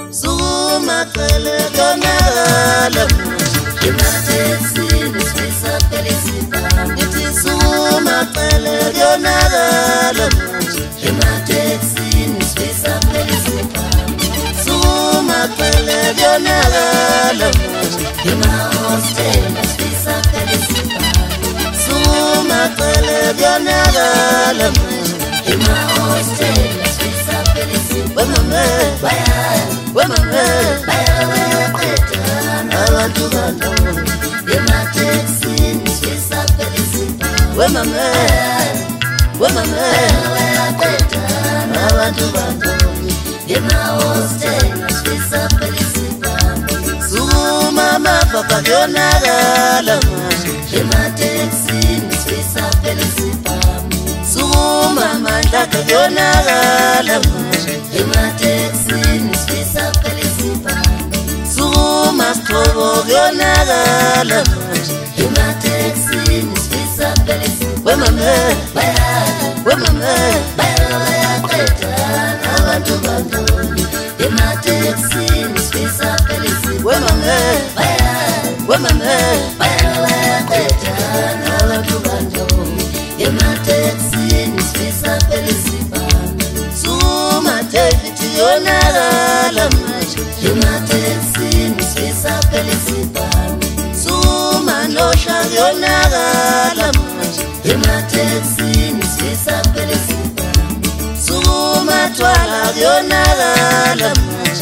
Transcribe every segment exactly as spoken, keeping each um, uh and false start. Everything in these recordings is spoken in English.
Zuma cele donala emateksini sifisa pelisipa Iti Zuma cele donala emateksini sifisa pelisipa Zuma cele donala emahostel sifisa pelisipa Zuma cele donala emahostel sifisa pelisipa Wemame baya Wemame baya bayaqedana Abantu bantu emateksini sifisa pelisipa Wemame Wemame bayaqedana Abantu bantu emahostel sifisa pelisipa Zuma mapapa donala emateksini sifisa pelisipa Zuma mandla donala emateksini sifisa pelisipa Zuma strobo donala emateksini sifisa pelisipa Wemame baya Wemame baya bayaqedana Abantu bantu emateksini sifisa pelisipa Wemame baya Wemame baya bayaqedana Abantu bantu emateksini sifisa pelisipa Zuma David donala emateksini sifisa pelisipa Zuma nosha donala emateksini sifisa pelisipa Zuma twala donala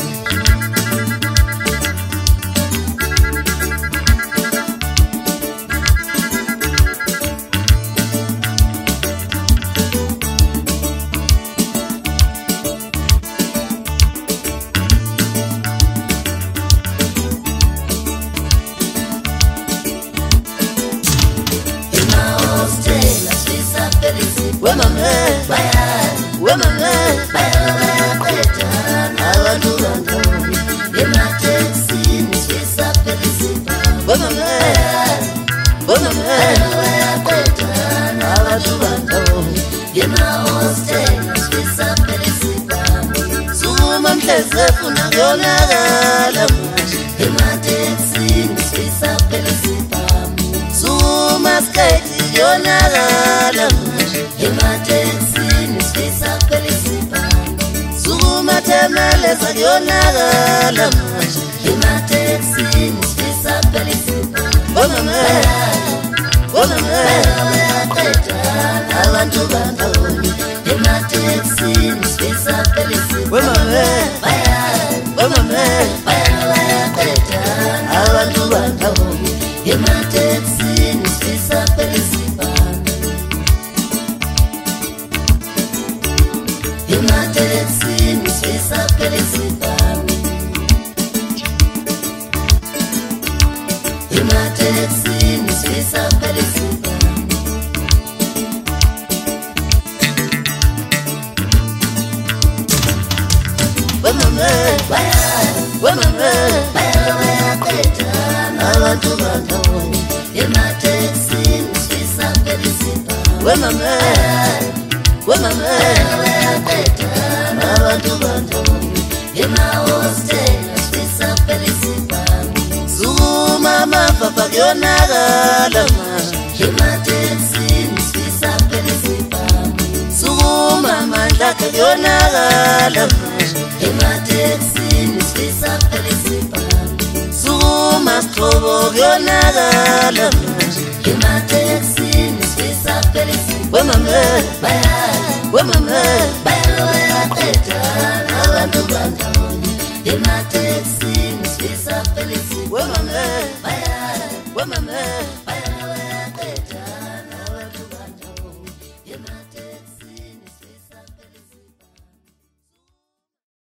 emahostel sifisa pelisipa Wemame baya Wemame baya bayaqedana Abantu bantu emateksini sifisa pelisipa Wemame Wemame bayaqedana Abantu bantu emahostel sifisa pelisipa Zuma mhleze funa donala emateksini sifisa pelisipa Zuma skate donala emateksini sifisa pelisipa Zuma temeleza donala emateksini sifisa pelisipa Wemame Wemame bayaqedana Abantu bantu emateksini sifisa pelisipa Wemame baya Wemame baya bayaqedana Abantu bantu emateksini sifisa pelisipa emateksini sifisa pelisipa emateksini sifisa pelisipa Wemame baya Wemame baya bayaqedana Abantu bantu emateksini sifisa pelisipa Wemame Wemame bayaqedana Abantu bantu emahostel sifisa pelisipa Zuma mapapa donala emateksini sifisa pelisipa Zuma mandla donala emateksini sifisa pelisipa Zuma strobo donala emateksini sifisa pelisipa Wemame baya Wemame baya bayaqedana Abantu bantu emateksini sifisa pelisipa Wemame baya Wemame